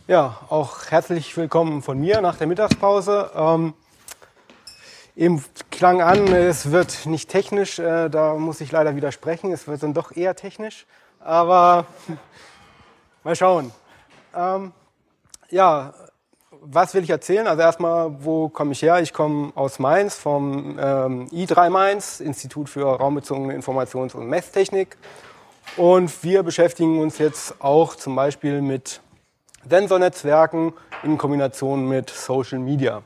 Ja, auch herzlich willkommen von mir nach der Mittagspause. Eben klang an, es wird nicht technisch, da muss ich leider widersprechen, es wird dann doch eher technisch, aber mal schauen. Ja, was will ich erzählen? Also erstmal, wo komme ich her? Ich komme aus Mainz, vom I3 Mainz, Institut für raumbezogene Informations- und Messtechnik. Und wir beschäftigen uns jetzt auch zum Beispiel mit Sensornetzwerken in Kombination mit Social Media.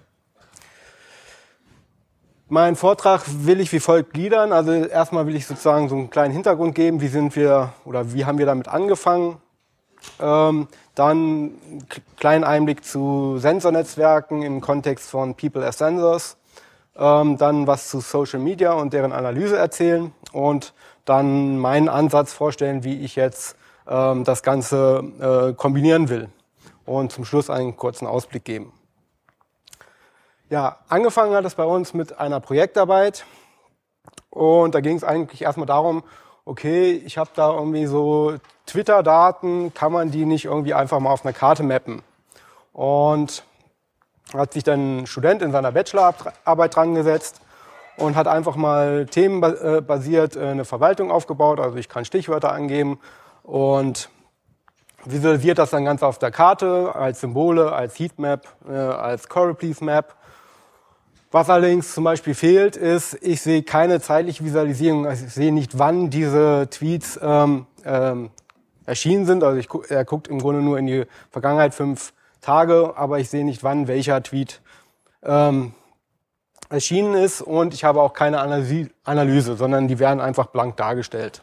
Meinen Vortrag will ich wie folgt gliedern. Also erstmal will ich sozusagen so einen kleinen Hintergrund geben, wie haben wir damit angefangen. Dann einen kleinen Einblick zu Sensornetzwerken im Kontext von People as Sensors. Dann was zu Social Media und deren Analyse erzählen und dann meinen Ansatz vorstellen, wie ich jetzt das Ganze kombinieren will. Und zum Schluss einen kurzen Ausblick geben. Ja, angefangen hat es bei uns mit einer Projektarbeit und da ging es eigentlich erstmal darum, okay, ich habe da irgendwie so Twitter-Daten, kann man die nicht irgendwie einfach mal auf einer Karte mappen? Und hat sich dann ein Student in seiner Bachelorarbeit dran gesetzt und hat einfach mal themenbasiert eine Verwaltung aufgebaut, also ich kann Stichwörter angeben und visualisiert das dann ganz auf der Karte als Symbole, als Heatmap, als Choropleth Map. Was allerdings zum Beispiel fehlt, ist, ich sehe keine zeitliche Visualisierung. Also ich sehe nicht, wann diese Tweets erschienen sind. Also er guckt im Grunde nur in die Vergangenheit 5 Tage, aber ich sehe nicht, wann welcher Tweet erschienen ist. Und ich habe auch keine Analyse, sondern die werden einfach blank dargestellt.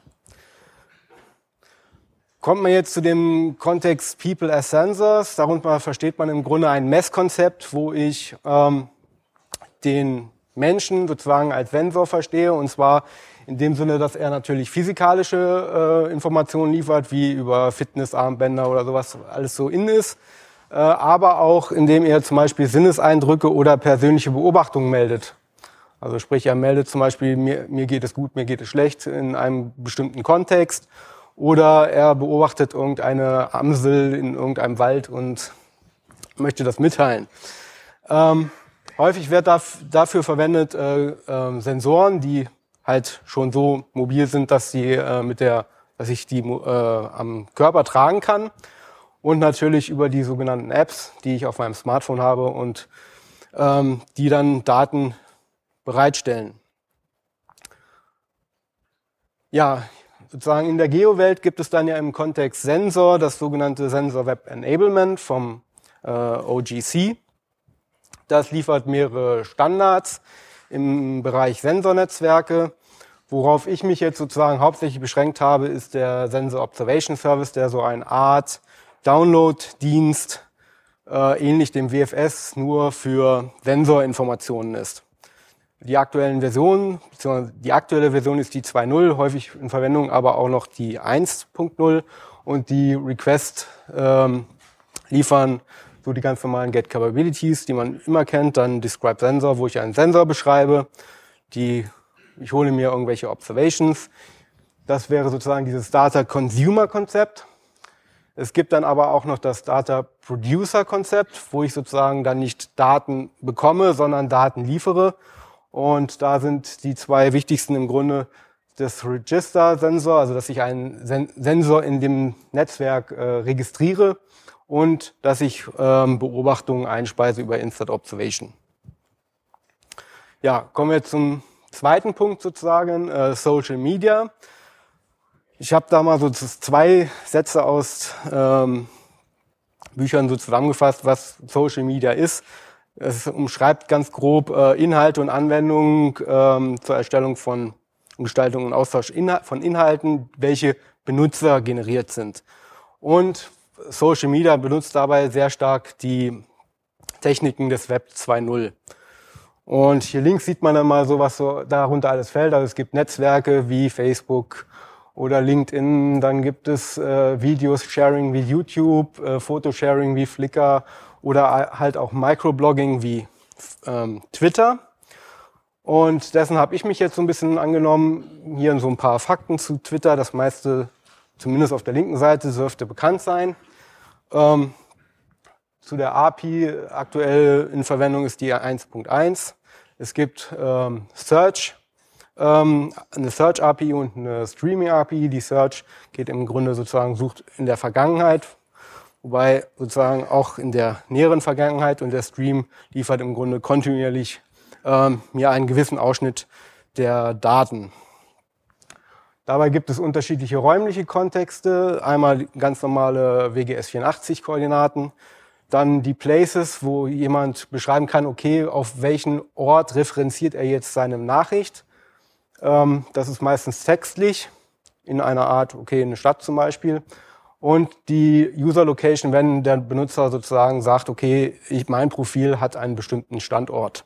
Kommt man jetzt zu dem Kontext People as Sensors, darunter versteht man im Grunde ein Messkonzept, wo ich den Menschen sozusagen als Sensor verstehe, und zwar in dem Sinne, dass er natürlich physikalische Informationen liefert, wie über Fitnessarmbänder oder sowas alles so in ist, aber auch indem er zum Beispiel Sinneseindrücke oder persönliche Beobachtungen meldet. Also sprich, er meldet zum Beispiel, mir geht es gut, mir geht es schlecht in einem bestimmten Kontext. Oder er beobachtet irgendeine Amsel in irgendeinem Wald und möchte das mitteilen. Häufig wird dafür verwendet Sensoren, die halt schon so mobil sind, dass ich die am Körper tragen kann. Und natürlich über die sogenannten Apps, die ich auf meinem Smartphone habe und die dann Daten bereitstellen. Ja, sozusagen in der Geo-Welt gibt es dann ja im Kontext Sensor das sogenannte Sensor Web Enablement vom OGC. Das liefert mehrere Standards im Bereich Sensornetzwerke. Worauf ich mich jetzt sozusagen hauptsächlich beschränkt habe, ist der Sensor Observation Service, der so eine Art Download-Dienst, ähnlich dem WFS, nur für Sensorinformationen ist. Die aktuellen Versionen, beziehungsweise die aktuelle Version ist die 2.0, häufig in Verwendung, aber auch noch die 1.0 und die Request liefern so die ganz normalen Get Capabilities, die man immer kennt, dann Describe Sensor, wo ich einen Sensor beschreibe, ich hole mir irgendwelche Observations. Das wäre sozusagen dieses Data Consumer Konzept. Es gibt dann aber auch noch das Data Producer Konzept, wo ich sozusagen dann nicht Daten bekomme, sondern Daten liefere. Und da sind die zwei wichtigsten im Grunde das Register-Sensor, also dass ich einen Sensor in dem Netzwerk registriere und dass ich Beobachtungen einspeise über Instant Observation. Ja, kommen wir zum zweiten Punkt sozusagen, Social Media. Ich habe da mal so 2 Sätze aus Büchern so zusammengefasst, was Social Media ist. Es umschreibt ganz grob Inhalte und Anwendungen zur Erstellung von Gestaltung und Austausch von Inhalten, welche Benutzer generiert sind. Und Social Media benutzt dabei sehr stark die Techniken des Web 2.0. Und hier links sieht man dann mal so, was so darunter alles fällt. Also es gibt Netzwerke wie Facebook oder LinkedIn, dann gibt es Videos-Sharing wie YouTube, Fotosharing wie Flickr oder halt auch Microblogging wie Twitter. Und dessen habe ich mich jetzt so ein bisschen angenommen. Hier so ein paar Fakten zu Twitter. Das meiste, zumindest auf der linken Seite, dürfte bekannt sein. zu der API aktuell in Verwendung ist die 1.1. Es gibt Search, eine Search API und eine Streaming API. Die Search geht im Grunde sozusagen, sucht in der Vergangenheit, wobei sozusagen auch in der näheren Vergangenheit, und der Stream liefert im Grunde kontinuierlich mir einen gewissen Ausschnitt der Daten. Dabei gibt es unterschiedliche räumliche Kontexte, einmal ganz normale WGS84-Koordinaten, dann die Places, wo jemand beschreiben kann, okay, auf welchen Ort referenziert er jetzt seine Nachricht. Das ist meistens textlich, in einer Art, okay, eine Stadt zum Beispiel. Und die User Location, wenn der Benutzer sozusagen sagt, okay, mein Profil hat einen bestimmten Standort.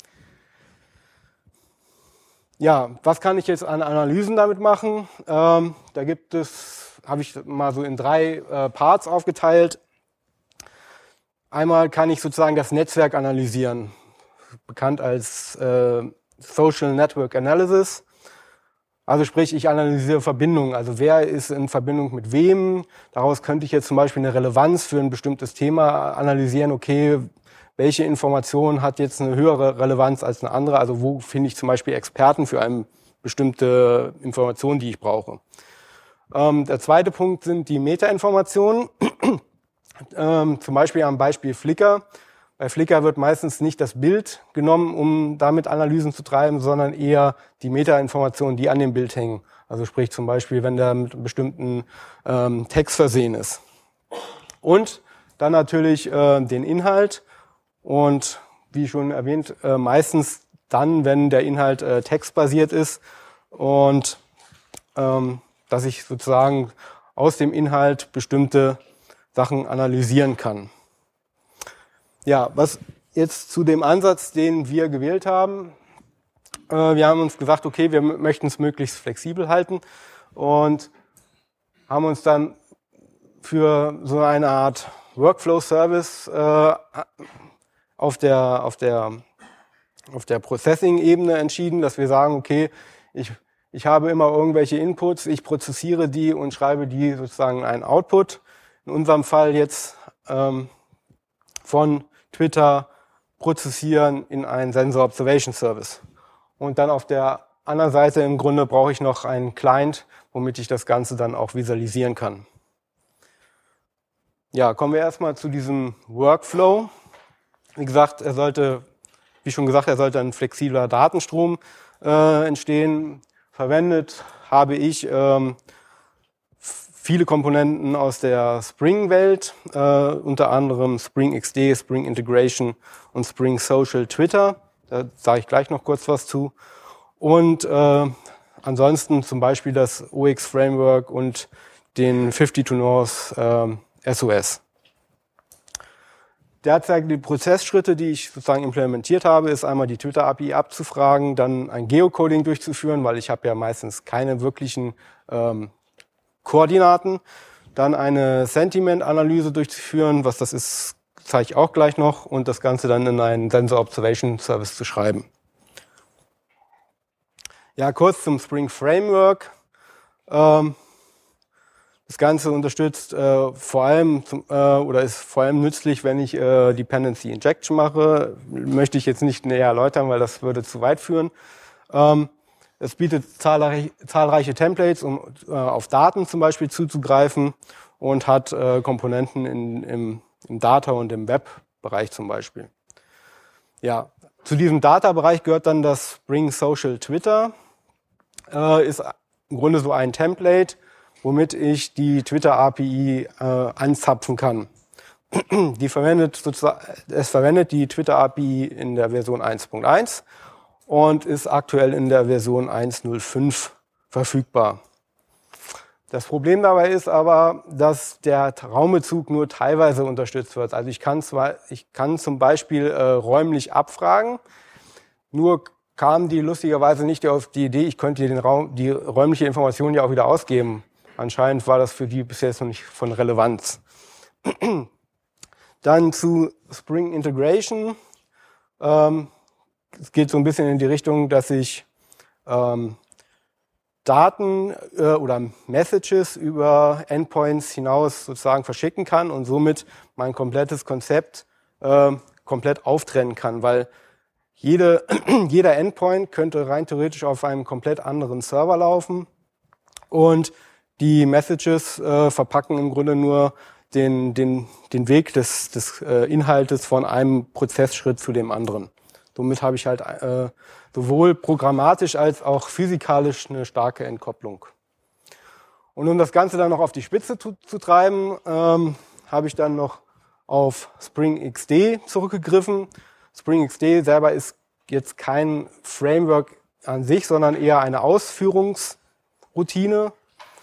Ja, was kann ich jetzt an Analysen damit machen? Da gibt es, habe ich mal so in 3 Parts aufgeteilt. Einmal kann ich sozusagen das Netzwerk analysieren, bekannt als Social Network Analysis. Also sprich, ich analysiere Verbindungen, also wer ist in Verbindung mit wem. Daraus könnte ich jetzt zum Beispiel eine Relevanz für ein bestimmtes Thema analysieren. Okay, welche Information hat jetzt eine höhere Relevanz als eine andere? Also wo finde ich zum Beispiel Experten für eine bestimmte Information, die ich brauche? Der zweite Punkt sind die Metainformationen. Zum Beispiel am Beispiel Flickr. Bei Flickr wird meistens nicht das Bild genommen, um damit Analysen zu treiben, sondern eher die Metainformationen, die an dem Bild hängen. Also sprich zum Beispiel, wenn der mit einem bestimmten Text versehen ist. Und dann natürlich den Inhalt. Und wie schon erwähnt, meistens dann, wenn der Inhalt textbasiert ist und dass ich sozusagen aus dem Inhalt bestimmte Sachen analysieren kann. Ja, was jetzt zu dem Ansatz, den wir gewählt haben. Wir haben uns gesagt, okay, wir möchten es möglichst flexibel halten und haben uns dann für so eine Art Workflow-Service auf der Processing-Ebene entschieden, dass wir sagen, okay, ich habe immer irgendwelche Inputs, ich prozessiere die und schreibe die sozusagen in einen Output. In unserem Fall jetzt von Twitter prozessieren in einen Sensor Observation Service. Und dann auf der anderen Seite im Grunde brauche ich noch einen Client, womit ich das Ganze dann auch visualisieren kann. Ja, kommen wir erstmal zu diesem Workflow. Wie gesagt, er sollte ein flexibler Datenstrom entstehen. Verwendet habe ich viele Komponenten aus der Spring-Welt, unter anderem Spring XD, Spring Integration und Spring Social Twitter. Da sage ich gleich noch kurz was zu. Und ansonsten zum Beispiel das OX Framework und den 52 North SOS. Derzeit die Prozessschritte, die ich sozusagen implementiert habe, ist einmal die Twitter-API abzufragen, dann ein Geocoding durchzuführen, weil ich habe ja meistens keine wirklichen Koordinaten, dann eine Sentiment-Analyse durchzuführen, was das ist, zeige ich auch gleich noch, und das Ganze dann in einen Sensor Observation Service zu schreiben. Ja, kurz zum Spring Framework. Das Ganze unterstützt vor allem ist vor allem nützlich, wenn ich Dependency Injection mache. Möchte ich jetzt nicht näher erläutern, weil das würde zu weit führen. Es bietet zahlreiche Templates, um auf Daten zum Beispiel zuzugreifen, und hat Komponenten im Data- und im Web-Bereich zum Beispiel. Ja, zu diesem Data-Bereich gehört dann das Spring Social Twitter. Ist im Grunde so ein Template, womit ich die Twitter-API anzapfen kann. Es verwendet die Twitter-API in der Version 1.1 und ist aktuell in der Version 1.05 verfügbar. Das Problem dabei ist aber, dass der Raumbezug nur teilweise unterstützt wird. Also ich kann zum Beispiel räumlich abfragen, nur kamen die lustigerweise nicht auf die Idee, ich könnte die räumliche Information ja auch wieder ausgeben. Anscheinend war das für die bis jetzt noch nicht von Relevanz. Dann zu Spring Integration. Es geht so ein bisschen in die Richtung, dass ich Daten oder Messages über Endpoints hinaus sozusagen verschicken kann und somit mein komplettes Konzept komplett auftrennen kann, weil jeder Endpoint könnte rein theoretisch auf einem komplett anderen Server laufen und die Messages verpacken im Grunde nur den Weg des Inhaltes von einem Prozessschritt zu dem anderen. Somit habe ich halt sowohl programmatisch als auch physikalisch eine starke Entkopplung. Und um das Ganze dann noch auf die Spitze zu treiben, habe ich dann noch auf Spring XD zurückgegriffen. Spring XD selber ist jetzt kein Framework an sich, sondern eher eine Ausführungsroutine.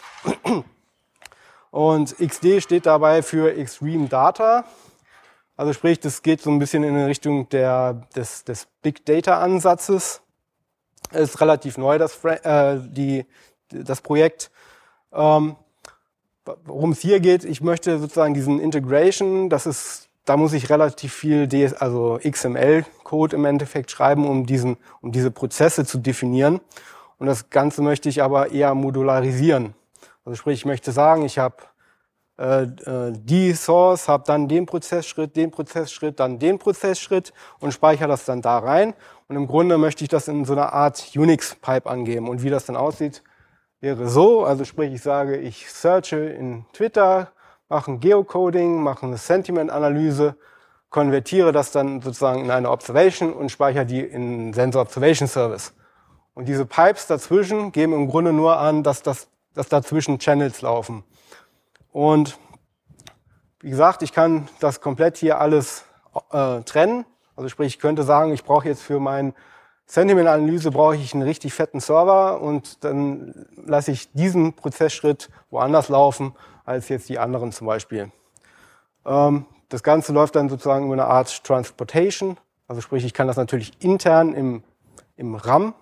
Und XD steht dabei für Extreme Data. Also sprich, das geht so ein bisschen in Richtung des Big Data Ansatzes. Es ist relativ neu, das Projekt. Worum es hier geht, ich möchte sozusagen diesen Integration, da muss ich relativ viel XML-Code im Endeffekt schreiben, um diese Prozesse zu definieren. Und das Ganze möchte ich aber eher modularisieren. Also sprich, ich möchte sagen, ich habe die Source, habe dann den Prozessschritt, dann den Prozessschritt und speichere das dann da rein. Und im Grunde möchte ich das in so einer Art Unix-Pipe angeben. Und wie das dann aussieht, wäre so. Also sprich, ich sage, ich searche in Twitter, mache ein Geocoding, mache eine Sentiment-Analyse, konvertiere das dann sozusagen in eine Observation und speichere die in Sensor Observation Service. Und diese Pipes dazwischen geben im Grunde nur an, dass dazwischen Channels laufen. Und wie gesagt, ich kann das komplett hier alles trennen. Also sprich, ich könnte sagen, ich brauche jetzt für meine Sentiment-Analyse brauche ich einen richtig fetten Server und dann lasse ich diesen Prozessschritt woanders laufen als jetzt die anderen zum Beispiel. Das Ganze läuft dann sozusagen über eine Art Transportation. Also sprich, ich kann das natürlich intern im RAM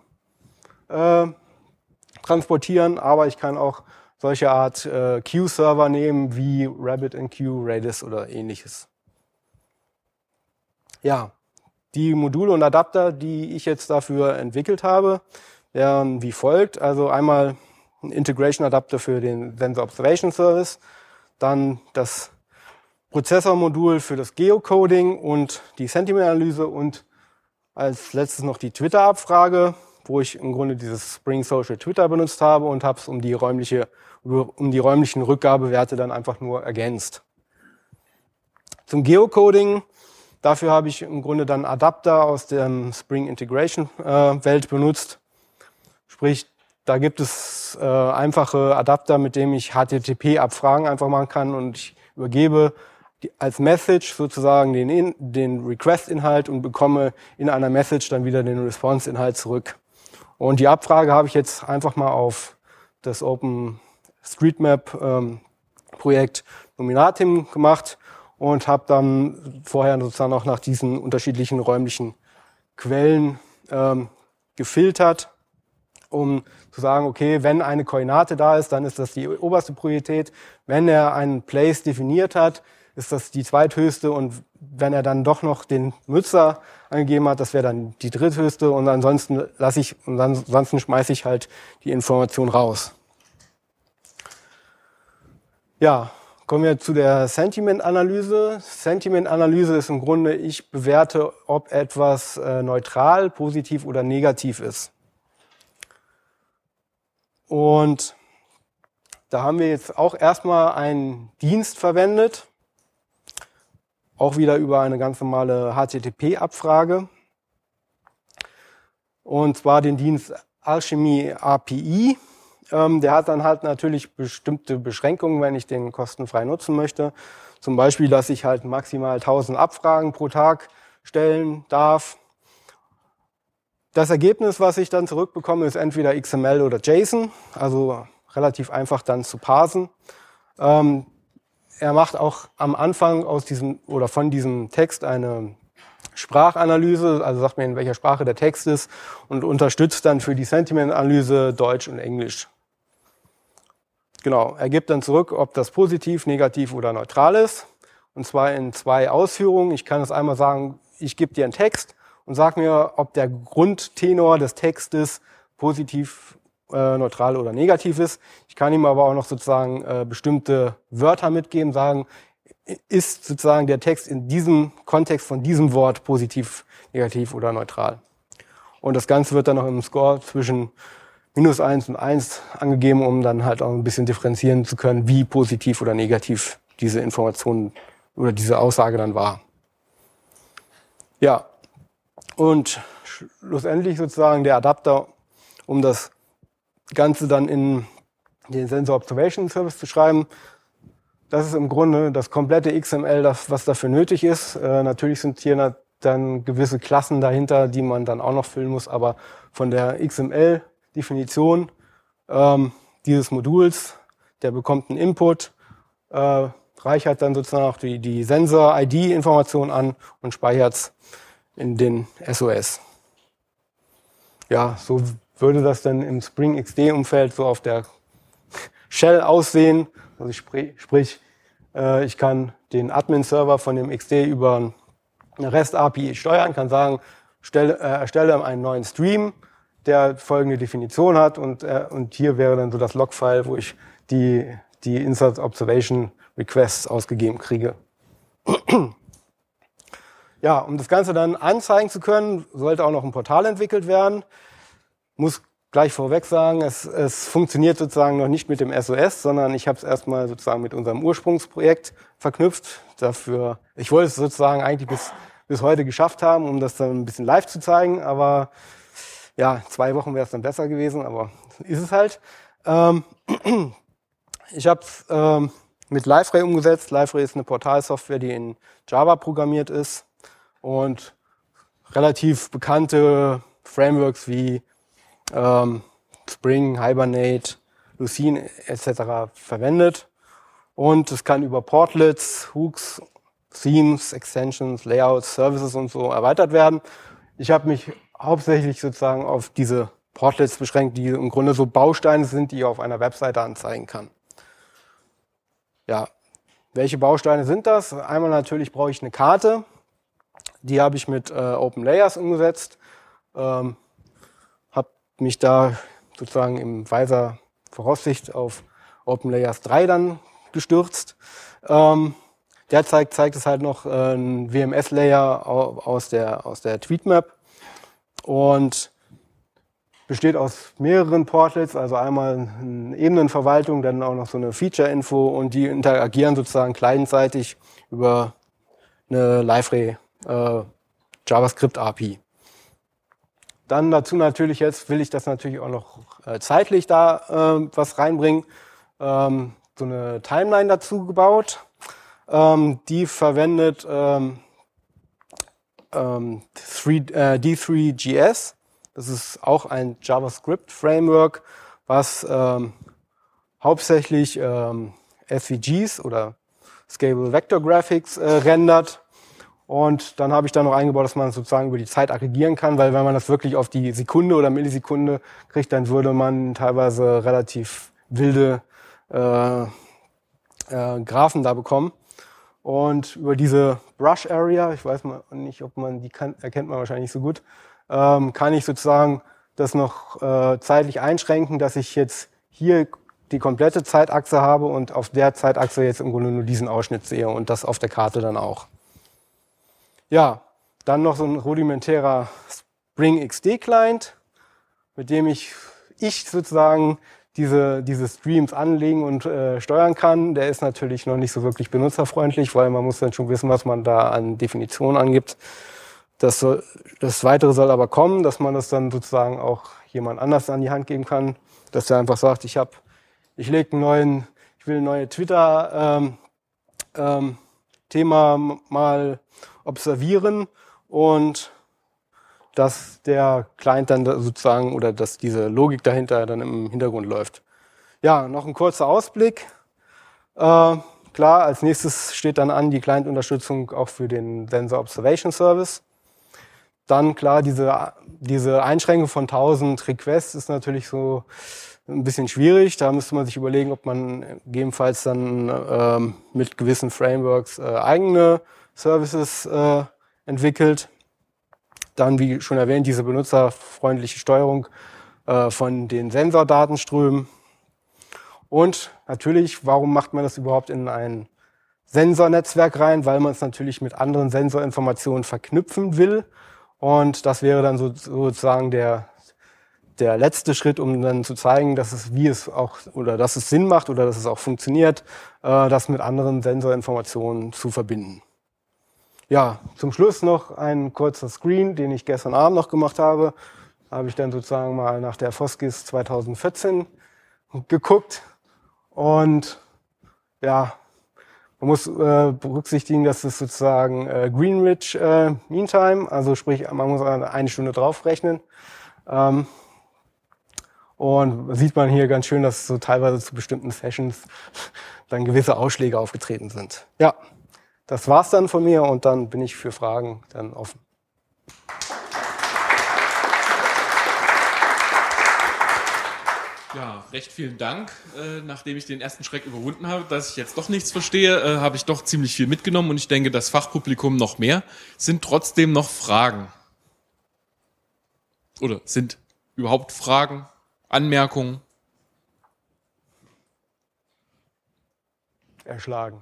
transportieren, aber ich kann auch solche Art Queue-Server nehmen wie RabbitMQ, Redis oder ähnliches. Ja, die Module und Adapter, die ich jetzt dafür entwickelt habe, wären wie folgt. Also einmal ein Integration-Adapter für den Sensor Observation Service, dann das Prozessormodul für das Geocoding und die Sentiment-Analyse und als letztes noch die Twitter-Abfrage, wo ich im Grunde dieses Spring Social Twitter benutzt habe und habe es um die räumlichen Rückgabewerte dann einfach nur ergänzt. Zum Geocoding, dafür habe ich im Grunde dann Adapter aus der Spring Integration Welt benutzt. Sprich, da gibt es einfache Adapter, mit denen ich HTTP-Abfragen einfach machen kann und ich übergebe als Message sozusagen den Request-Inhalt und bekomme in einer Message dann wieder den Response-Inhalt zurück. Und die Abfrage habe ich jetzt einfach mal auf das OpenStreetMap-Projekt Nominatim gemacht und habe dann vorher sozusagen auch nach diesen unterschiedlichen räumlichen Quellen gefiltert, um zu sagen, okay, wenn eine Koordinate da ist, dann ist das die oberste Priorität. Wenn er einen Place definiert hat, ist das die zweithöchste und wenn er dann doch noch den Nutzer angegeben hat, das wäre dann die dritthöchste und ansonsten schmeiße ich halt die Information raus. Ja, kommen wir zu der Sentiment-Analyse. Sentiment-Analyse ist im Grunde, ich bewerte, ob etwas neutral, positiv oder negativ ist. Und da haben wir jetzt auch erstmal einen Dienst verwendet, auch wieder über eine ganz normale HTTP-Abfrage. Und zwar den Dienst Alchemy API. Der hat dann halt natürlich bestimmte Beschränkungen, wenn ich den kostenfrei nutzen möchte. Zum Beispiel, dass ich halt maximal 1000 Abfragen pro Tag stellen darf. Das Ergebnis, was ich dann zurückbekomme, ist entweder XML oder JSON, also relativ einfach dann zu parsen. Er macht auch am Anfang von diesem Text eine Sprachanalyse, also sagt mir, in welcher Sprache der Text ist und unterstützt dann für die Sentiment-Analyse Deutsch und Englisch. Genau, er gibt dann zurück, ob das positiv, negativ oder neutral ist. Und zwar in 2 Ausführungen. Ich kann es einmal sagen, ich gebe dir einen Text und sag mir, ob der Grundtenor des Textes positiv neutral oder negativ ist. Ich kann ihm aber auch noch sozusagen bestimmte Wörter mitgeben, sagen, ist sozusagen der Text in diesem Kontext von diesem Wort positiv, negativ oder neutral. Und das Ganze wird dann noch im Score zwischen -1 und 1 angegeben, um dann halt auch ein bisschen differenzieren zu können, wie positiv oder negativ diese Information oder diese Aussage dann war. Ja, und schlussendlich sozusagen der Adapter, um das Ganze dann in den Sensor Observation Service zu schreiben. Das ist im Grunde das komplette XML, was dafür nötig ist. Natürlich sind hier dann gewisse Klassen dahinter, die man dann auch noch füllen muss, aber von der XML-Definition dieses Moduls, der bekommt einen Input, reichert dann sozusagen auch die Sensor-ID-Information an und speichert es in den SOS. Ja, so würde das dann im Spring XD-Umfeld so auf der Shell aussehen. Also sprich, ich kann den Admin-Server von dem XD über eine REST-API steuern, kann sagen, erstelle einen neuen Stream, der folgende Definition hat und hier wäre dann so das Log-File, wo ich die Insert Observation Requests ausgegeben kriege. Ja, um das Ganze dann anzeigen zu können, sollte auch noch ein Portal entwickelt werden. Muss gleich vorweg sagen, es funktioniert sozusagen noch nicht mit dem SOS, sondern ich habe es erstmal sozusagen mit unserem Ursprungsprojekt verknüpft. Ich wollte es sozusagen eigentlich bis heute geschafft haben, um das dann ein bisschen live zu zeigen, aber ja, 2 Wochen wäre es dann besser gewesen, aber ist es halt. Ich habe es mit Liferay umgesetzt. Liferay ist eine Portalsoftware, die in Java programmiert ist und relativ bekannte Frameworks wie Spring, Hibernate, Lucene etc. verwendet. Und es kann über Portlets, Hooks, Themes, Extensions, Layouts, Services und so erweitert werden. Ich habe mich hauptsächlich sozusagen auf diese Portlets beschränkt, die im Grunde so Bausteine sind, die ich auf einer Webseite anzeigen kann. Ja, welche Bausteine sind das? Einmal natürlich brauche ich eine Karte. Die habe ich mit OpenLayers umgesetzt. Habe mich da sozusagen im weiser Voraussicht auf OpenLayers 3 dann gestürzt. Derzeit zeigt es halt noch einen WMS-Layer aus der Tweetmap und besteht aus mehreren Portlets, also einmal eine Ebenenverwaltung, dann auch noch so eine Feature-Info und die interagieren sozusagen clientseitig über eine Liferay JavaScript-API. Dann dazu natürlich jetzt will ich das natürlich auch noch zeitlich da was reinbringen. So eine Timeline dazu gebaut. Die verwendet D3GS. Das ist auch ein JavaScript-Framework, was hauptsächlich SVGs oder Scalable Vector Graphics rendert. Und dann habe ich da noch eingebaut, dass man sozusagen über die Zeit aggregieren kann, weil wenn man das wirklich auf die Sekunde oder Millisekunde kriegt, dann würde man teilweise relativ wilde Graphen da bekommen. Und über diese Brush Area, ich weiß mal nicht, ob man die erkennt man wahrscheinlich nicht so gut, kann ich sozusagen das noch zeitlich einschränken, dass ich jetzt hier die komplette Zeitachse habe und auf der Zeitachse jetzt im Grunde nur diesen Ausschnitt sehe und das auf der Karte dann auch. Ja, dann noch so ein rudimentärer Spring XD Client, mit dem ich sozusagen diese Streams anlegen und steuern kann. Der ist natürlich noch nicht so wirklich benutzerfreundlich, weil man muss dann schon wissen, was man da an Definitionen angibt. Das Weitere soll aber kommen, dass man das dann sozusagen auch jemand anders an die Hand geben kann, dass der einfach sagt, ich will ein neues Twitter-Thema mal observieren und dass der Client dann sozusagen oder dass diese Logik dahinter dann im Hintergrund läuft. Ja, noch ein kurzer Ausblick. Klar, als nächstes steht dann an die Client-Unterstützung auch für den Sensor Observation Service. Dann klar, diese Einschränkung von 1000 Requests ist natürlich so ein bisschen schwierig. Da müsste man sich überlegen, ob man gegebenenfalls dann mit gewissen Frameworks eigene Services entwickelt. Dann, wie schon erwähnt, diese benutzerfreundliche Steuerung von den Sensordatenströmen. Und natürlich, warum macht man das überhaupt in ein Sensornetzwerk rein? Weil man es natürlich mit anderen Sensorinformationen verknüpfen will. Und das wäre dann sozusagen der letzte Schritt, um dann zu zeigen, dass es dass es Sinn macht oder dass es auch funktioniert, das mit anderen Sensorinformationen zu verbinden. Ja, zum Schluss noch ein kurzer Screen, den ich gestern Abend noch gemacht habe. Da habe ich dann sozusagen mal nach der FOSGIS 2014 geguckt. Und ja, man muss berücksichtigen, dass es sozusagen Greenwich Mean Time, also sprich, man muss eine Stunde draufrechnen. Und sieht man hier ganz schön, dass so teilweise zu bestimmten Sessions dann gewisse Ausschläge aufgetreten sind. Ja, das war's dann von mir und dann bin ich für Fragen dann offen. Ja, recht vielen Dank. Nachdem ich den ersten Schreck überwunden habe, dass ich jetzt doch nichts verstehe, habe ich doch ziemlich viel mitgenommen und ich denke, das Fachpublikum noch mehr. Sind trotzdem noch Fragen? Oder sind überhaupt Fragen, Anmerkungen? Erschlagen.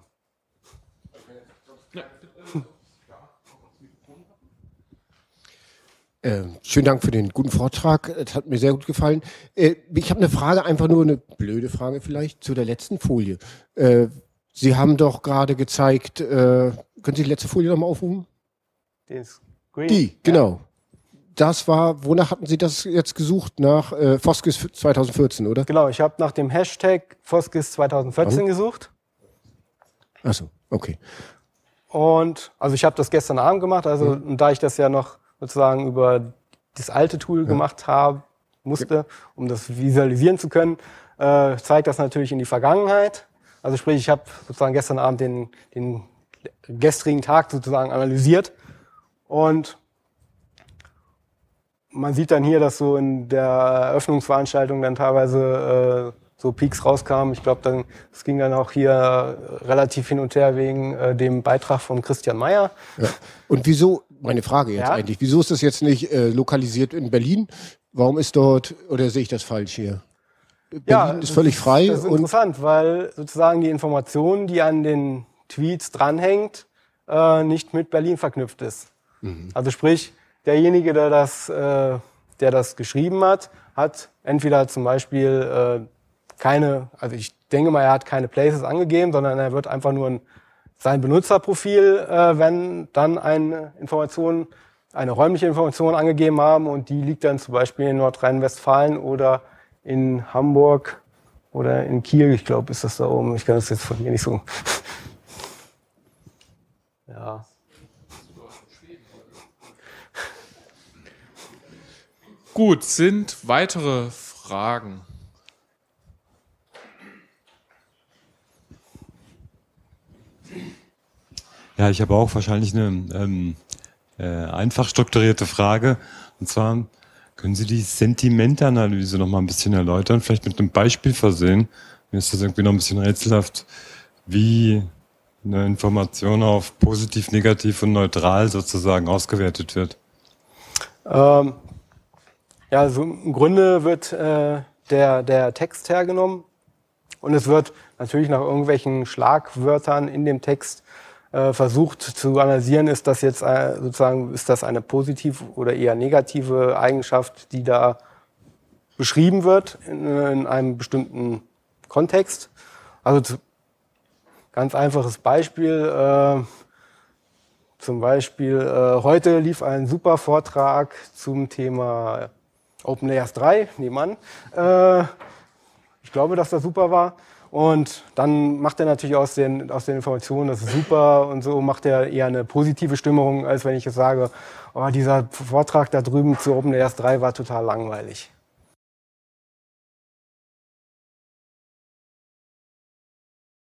Schönen Dank für den guten Vortrag. Es hat mir sehr gut gefallen. Ich habe eine Frage, einfach nur eine blöde Frage vielleicht zu der letzten Folie. Sie haben doch gerade gezeigt, können Sie die letzte Folie nochmal aufrufen? Die, genau. Ja. Das war, wonach hatten Sie das jetzt gesucht? Nach FOSGIS 2014, oder? Genau, ich habe nach dem Hashtag FOSGIS 2014 gesucht. Ach so, okay. Und also ich habe das gestern Abend gemacht, und da ich das ja noch sozusagen über das alte Tool gemacht musste, um das visualisieren zu können, zeigt das natürlich in die Vergangenheit. Also sprich, ich habe sozusagen gestern Abend den gestrigen Tag sozusagen analysiert und man sieht dann hier, dass so in der Eröffnungsveranstaltung dann teilweise so Peaks rauskamen. Ich glaube, es ging dann auch hier relativ hin und her wegen dem Beitrag von Christian Meyer. Ja. Und wieso, meine Frage jetzt eigentlich, wieso ist das jetzt nicht lokalisiert in Berlin? Warum ist dort, oder sehe ich das falsch hier? Berlin ist völlig frei. Das ist interessant, weil sozusagen die Information, die an den Tweets dranhängt, nicht mit Berlin verknüpft ist. Mhm. Also sprich, derjenige, der das geschrieben hat entweder zum Beispiel also ich denke mal, er hat keine Places angegeben, sondern er wird einfach nur sein Benutzerprofil, wenn dann eine räumliche Information angegeben haben und die liegt dann zum Beispiel in Nordrhein-Westfalen oder in Hamburg oder in Kiel, ich glaube, ist das da oben. Ich kann das jetzt von hier nicht so. Ja. Gut, sind weitere Fragen? Ja, ich habe auch wahrscheinlich eine einfach strukturierte Frage. Und zwar, können Sie die Sentimentanalyse noch mal ein bisschen erläutern, vielleicht mit einem Beispiel versehen? Mir ist das irgendwie noch ein bisschen rätselhaft, wie eine Information auf positiv, negativ und neutral sozusagen ausgewertet wird. Ja, also im Grunde wird der Text hergenommen und es wird natürlich nach irgendwelchen Schlagwörtern in dem Text versucht zu analysieren, ist das jetzt ist das eine positive oder eher negative Eigenschaft, die da beschrieben wird in einem bestimmten Kontext. Also ganz einfaches Beispiel. Zum Beispiel heute lief ein super Vortrag zum Thema OpenLayers 3 nebenan. Ich glaube, dass das super war. Und dann macht er natürlich aus den Informationen, das ist super und so, macht er eher eine positive Stimmung, als wenn ich jetzt sage, oh, dieser Vortrag da drüben zu OpenLayers 3 war total langweilig.